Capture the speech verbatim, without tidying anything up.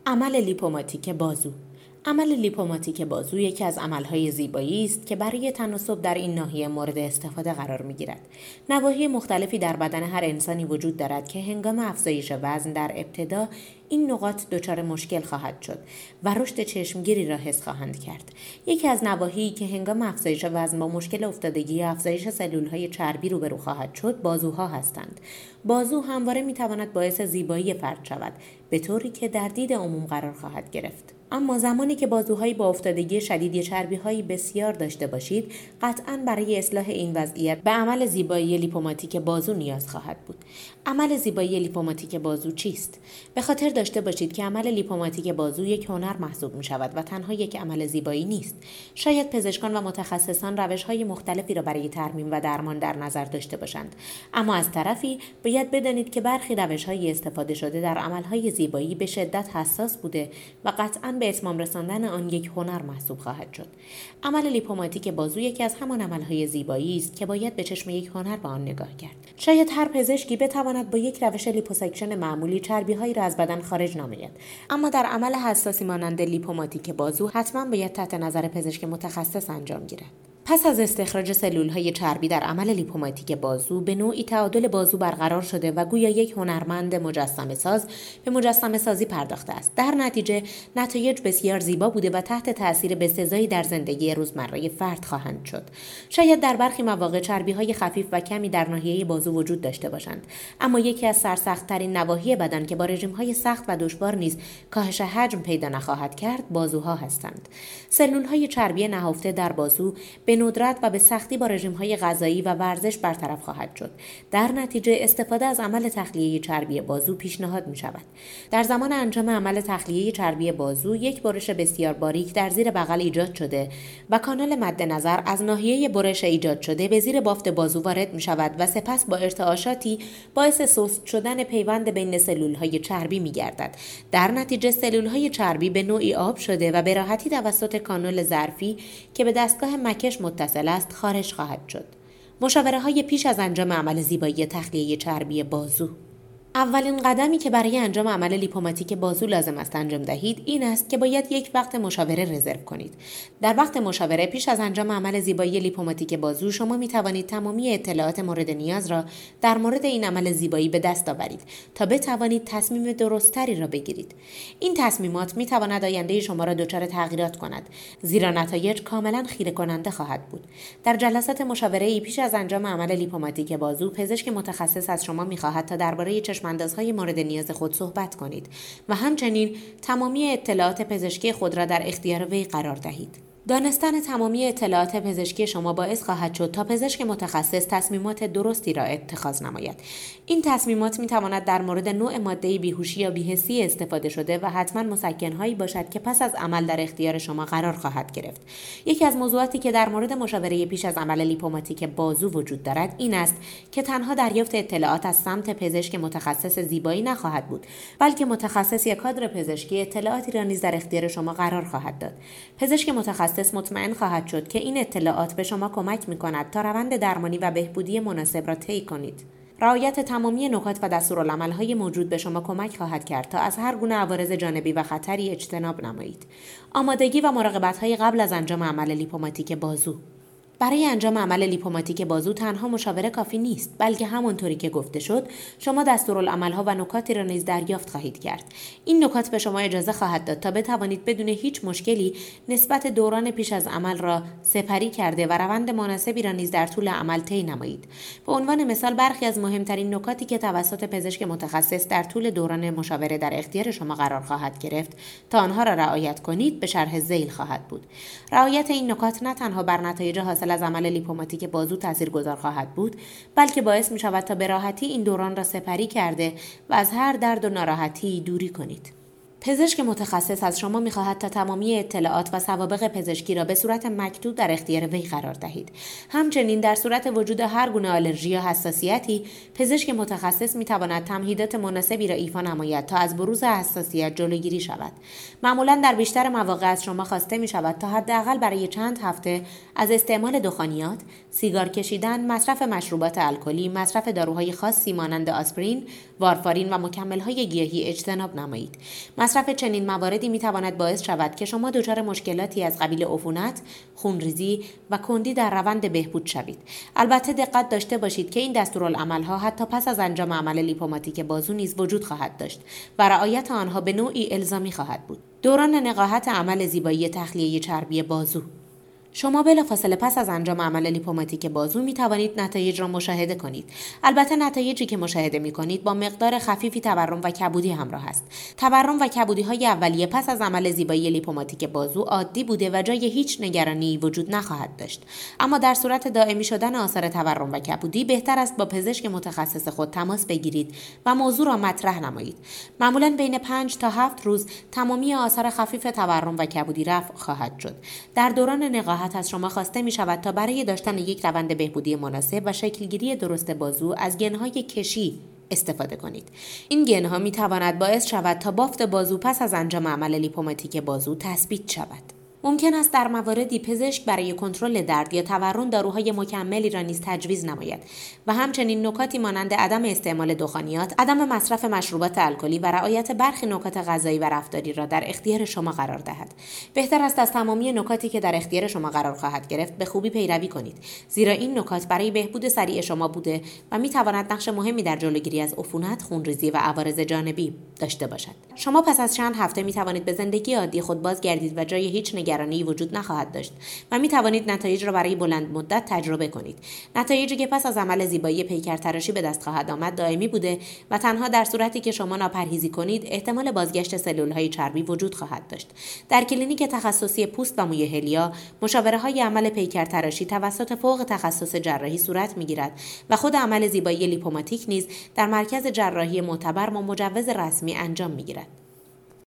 عمل لیپوماتیک بازو. عمل لیپوماتیک بازو یکی از عملهای زیبایی است که برای تناسب در این ناحیه مورد استفاده قرار می‌گیرد. نواحی مختلفی در بدن هر انسانی وجود دارد که هنگام افزایش وزن در ابتدا این نقاط دچار مشکل خواهد شد و رشد چشمگیری را حس خواهند کرد. یکی از نواحی که هنگام افزایش وزن با مشکل افتادگی یا افزایش سلول‌های چربی روبرو خواهد شد، بازوها هستند. بازو همواره می‌تواند باعث زیبایی فرد شود، به طوری که در دید عموم قرار خواهد گرفت. اما زمانی که بازوهایی با افتادگی شدید یا چربی‌هایی بسیار داشته باشید، قطعاً برای اصلاح این وضعیت به عمل زیبایی لیپوماتیک بازو نیاز خواهد بود. عمل زیبایی لیپوماتیک بازو چیست؟ به خاطر داشته باشید که عمل لیپوماتیک بازو یک هنر محسوب می‌شود و تنها یک عمل زیبایی نیست. شاید پزشکان و متخصصان روش‌های مختلفی را برای ترمیم و درمان در نظر داشته باشند، اما از طرفی باید بدانید که برخی روش‌های استفاده شده در عمل‌های زیبایی به شدت حساس بوده و قطعاً به اتمام رساندن آن یک هنر محسوب خواهد شد. عمل لیپوماتیک بازو یکی از همان عمل‌های زیبایی است که باید به چشم یک هنر به آن نگاه کرد. شاید هر پزشکی بتواند با یک روش لیپوسکشن معمولی چربی‌هایی را از بدن خارج نماید، اما در عمل حساسی مانند لیپوماتیک بازو حتما باید تحت نظر پزشک متخصص انجام گیرد. پس از استخراج سلول‌های چربی در عمل لیپوماتیک بازو، به نوعی تعادل بازو برقرار شده و گویا یک هنرمند مجسمه ساز به مجسمه سازی پرداخته است. در نتیجه نتایج بسیار زیبا بوده و تحت تأثیر بسزایی در زندگی روزمره فرد خواهند شد. شاید در برخی مواقع چربی‌های خفیف و کمی در ناحیه بازو وجود داشته باشند، اما یکی از سرسخت‌ترین نواحی بدن که با رژیم‌های سخت و دشوار نیز کاهش حجم پیدا نخواهد کرد، بازوها هستند. سلول‌های چربی نهفته در بازو به ندرت و به سختی با رژیم‌های غذایی و ورزش برطرف خواهد شد. در نتیجه استفاده از عمل تخلیه چربی بازو پیشنهاد می‌شود. در زمان انجام عمل تخلیه چربی بازو، یک برش بسیار باریک در زیر بغل ایجاد شده و کانال مد نظر از ناحیه برش ایجاد شده به زیر بافت بازو وارد می‌شود و سپس با ارتعاشاتی باعث سست شدن پیوند بین سلول‌های چربی می‌گردد. در نتیجه سلول‌های چربی به نوعی آب شده و به راحتی توسط کانال ظرفی که به دستگاه مکش متصل است خارج خواهد شد. مشاوره‌های پیش از انجام عمل زیبایی تخلیه چربی بازو. اولین قدمی که برای انجام عمل لیپوماتیک بازو لازم است انجام دهید این است که باید یک وقت مشاوره رزرو کنید. در وقت مشاوره پیش از انجام عمل زیبایی لیپوماتیک بازو شما می توانید تمامی اطلاعات مورد نیاز را در مورد این عمل زیبایی به دست آورید تا بتوانید تصمیم درستری را بگیرید. این تصمیمات می تواند آینده شما را دچار تغییرات کند، زیرا نتایج کاملا خیره کننده خواهد بود. در جلسات مشاوره‌ای پیش از انجام عمل لیپوماتیک بازو، پزشک متخصص از شما می خواهد تا درباره چشم اندازهای مورد نیاز خود صحبت کنید و همچنین تمامی اطلاعات پزشکی خود را در اختیار وی قرار دهید. دانستن تمامی اطلاعات پزشکی شما باعث خواهد شد تا پزشک متخصص تصمیمات درستی را اتخاذ نماید. این تصمیمات می تواند در مورد نوع ماده بیهوشی یا بی‌حسی استفاده شده و حتما مسکن‌هایی باشد که پس از عمل در اختیار شما قرار خواهد گرفت. یکی از موضوعاتی که در مورد مشاوره پیش از عمل لیپوماتیک بازو وجود دارد این است که تنها دریافت اطلاعات از سمت پزشک متخصص زیبایی نخواهد بود، بلکه متخصص یا کادر پزشکی اطلاعاتی را نیز در اختیار شما قرار خواهد داد. پزشک متخصص مطمئن خواهد شد که این اطلاعات به شما کمک می‌کند تا روند درمانی و بهبودی مناسب را طی کنید. رعایت تمامی نکات و دستورالعمل‌های موجود به شما کمک خواهد کرد تا از هر گونه عوارض جانبی و خطری اجتناب نمایید. آمادگی و مراقبت‌های قبل از انجام عمل لیپوماتیک بازو. برای انجام عمل لیپوماتیک بازو تنها مشاوره کافی نیست، بلکه همونطوری که گفته شد شما دستورالعمل‌ها و نکاتی را نیز دریافت خواهید کرد. این نکات به شما اجازه خواهد داد تا بتوانید بدون هیچ مشکلی نسبت دوران پیش از عمل را سپری کرده و روند مناسبی را نیز در طول عمل طی نمایید. به عنوان مثال برخی از مهمترین نکاتی که توسط پزشک متخصص در طول دوران مشاوره در اختیار شما قرار خواهد گرفت تا آنها را رعایت کنید به شرح ذیل خواهد بود. رعایت این نکات نه تنها بر نتایج حاصل از عمل لیپوماتیک بازو تاثیرگذار خواهد بود، بلکه باعث می شود تا به راحتی این دوران را سپری کرده و از هر درد و ناراحتی دوری کنید. پزشک متخصص از شما می‌خواهد تا تمامی اطلاعات و سوابق پزشکی را به صورت مکتوب در اختیار وی قرار دهید. همچنین در صورت وجود هر گونه آلرژی یا حساسیتی، پزشک متخصص می‌تواند تمهیدات مناسبی را ایفا نماید تا از بروز حساسیت جلوگیری شود. معمولاً در بیشتر مواقع از شما خواسته می‌شود تا حداقل برای چند هفته از استعمال دخانیات، سیگار کشیدن، مصرف مشروبات الکلی، مصرف داروهای خاصی مانند آسپرین، وارفارین و مکمل‌های گیاهی اجتناب نمایید. مصرف چنین مواردی میتواند باعث شود که شما دچار مشکلاتی از قبیل عفونت، خونریزی و کندی در روند بهبود شوید. البته دقت داشته باشید که این دستورالعمل‌ها حتی پس از انجام عمل لیپوماتیک بازو نیز وجود خواهد داشت و رعایت آنها به نوعی الزامی خواهد بود. دوران نقاهت عمل زیبایی تخلیه چربی بازو. شما بلافاصله پس از انجام عمل لیپوماتیک بازو می توانید نتایج را مشاهده کنید. البته نتایجی که مشاهده می کنید با مقدار خفیفی تورم و کبودی همراه است. تورم و کبودی های اولیه پس از عمل زیبایی لیپوماتیک بازو عادی بوده و جای هیچ نگرانی وجود نخواهد داشت. اما در صورت دائمی شدن آثار تورم و کبودی بهتر است با پزشک متخصص خود تماس بگیرید و موضوع را مطرح نمایید. معمولاً بین پنج تا هفت روز تمامی آثار خفیف تورم و کبودی رفع خواهد شد. در دوران نقاهت از شما خواسته می شود تا برای داشتن یک روند بهبودی مناسب و شکلگیری درست بازو از گن‌های کشی استفاده کنید. این گن‌ها می تواند باعث شود تا بافت بازو پس از انجام عمل لیپوماتیک بازو تثبیت شود. ممکن است در مواردی پزشک برای کنترل درد یا تورم داروهای مکملی را نیز تجویز نماید و همچنین نکاتی مانند عدم استعمال دخانیات، عدم مصرف مشروبات الکلی و رعایت برخی نکات غذایی و رفتاری را در اختیار شما قرار دهد. بهتر است از تمامی نکاتی که در اختیار شما قرار خواهد گرفت به خوبی پیروی کنید، زیرا این نکات برای بهبود سریع شما بوده و می تواند نقش مهمی در جلوگیری از عفونت، خونریزی و عوارض جانبی داشته باشد. شما پس از چند هفته می توانید به زندگی عادی خود بازگردید و جای هیچ نگرانی وجود نخواهد داشت و می توانید نتایج را برای بلند مدت تجربه کنید. نتایجی که پس از عمل زیبایی پیکر تراشی به دست خواهد آمد دائمی بوده و تنها در صورتی که شما ناپرهیزی کنید احتمال بازگشت سلول‌های چربی وجود خواهد داشت. در کلینیک تخصصی پوست و موی هلیا مشاوره‌های عمل پیکر تراشی توسط فوق تخصص جراحی صورت می‌گیرد و خود عمل زیبایی لیپوماتیک نیز در مرکز جراحی معتبر با مجوز رسمی انجام می‌گیرد.